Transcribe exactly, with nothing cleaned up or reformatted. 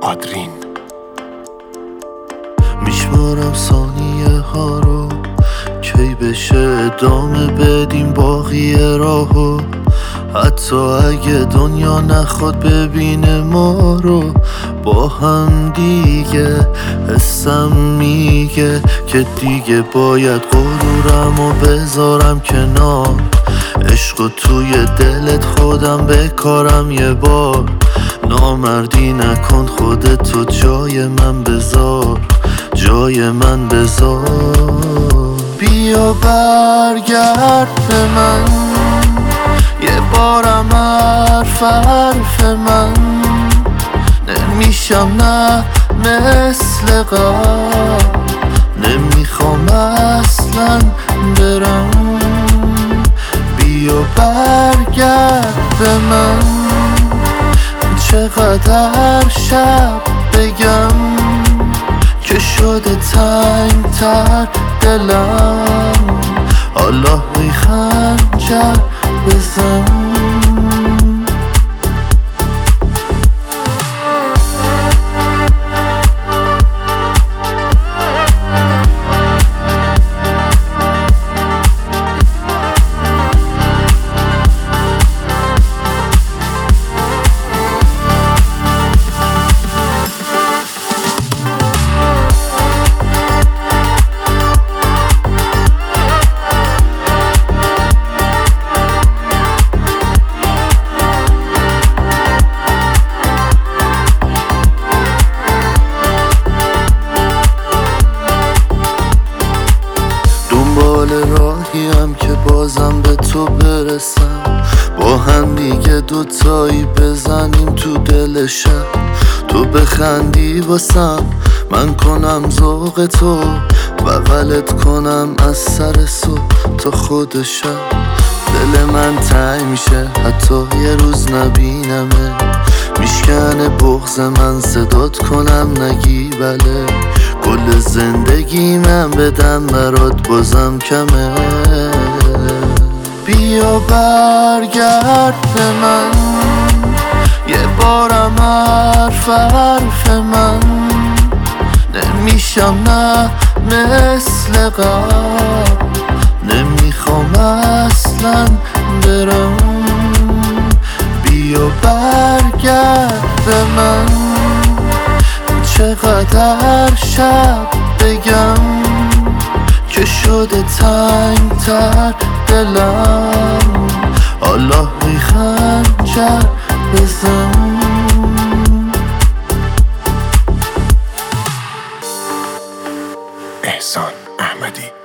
آدرین. میشمارم ثانیه ها رو کی بشه ادامه بدیم باقی راهو، حتی اگه دنیا نخواد ببینه ما رو با هم دیگه. حسم میگه که دیگه باید غرورم و بذارم کنار، عشقو توی دلت خودم بکارم یه بار. نامردی نکن خودتو جای من بذار، جای من بذار. بیا برگرد به من یه بارم، حرف حرف من نمیشم نه مثل قبل، نمیخوام اصلا برم. بیا برگرد به من، چقدر شب بگم که شده تنگ تر دلم، حالا بی خنجر بزن. راهیم که بازم به تو برسم، با هم دیگه دوتایی بزنیم تو دل شب. تو بخندی واسم، من کنم ذوق تو، بغلت کنم از سر صبح تا خود شب. دل من تنگ میشه حتی یه روز نبینمه، میشکنه بغض من صدات کنم نگی بله. کل زندگی من بدم برات بازم کمه. بیا برگرد به من یه بارم، حرف حرف من نمیشم نه مثل قبل، نمیخوام اصلا برم. بیا برگرد به من، چقدر شب بگم که شده تنگ تر دلم، حالا بی خنجر بزن. احسان احمدی.